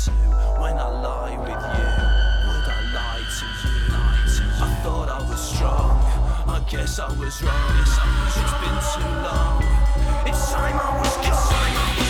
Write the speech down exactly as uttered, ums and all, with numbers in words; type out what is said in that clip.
to when I lie with you? Would I lie to you? I thought I was strong, I guess I was wrong. It's been too long. It's time I was gone.